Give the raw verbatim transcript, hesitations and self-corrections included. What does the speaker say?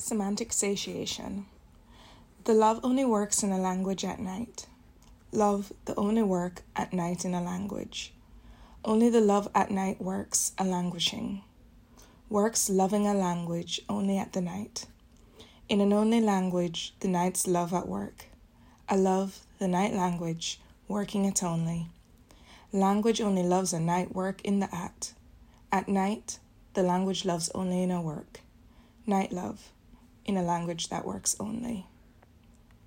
Semantic satiation. The love only works in a language at night. Love, the only work at night in a language. Only the love at night works a languishing. Works loving a language only at the night. In an only language, the night's love at work. A love, the night language, working it only. Language only loves a night work in the act. At night, the language loves only in a work. Night love, in a language that works only.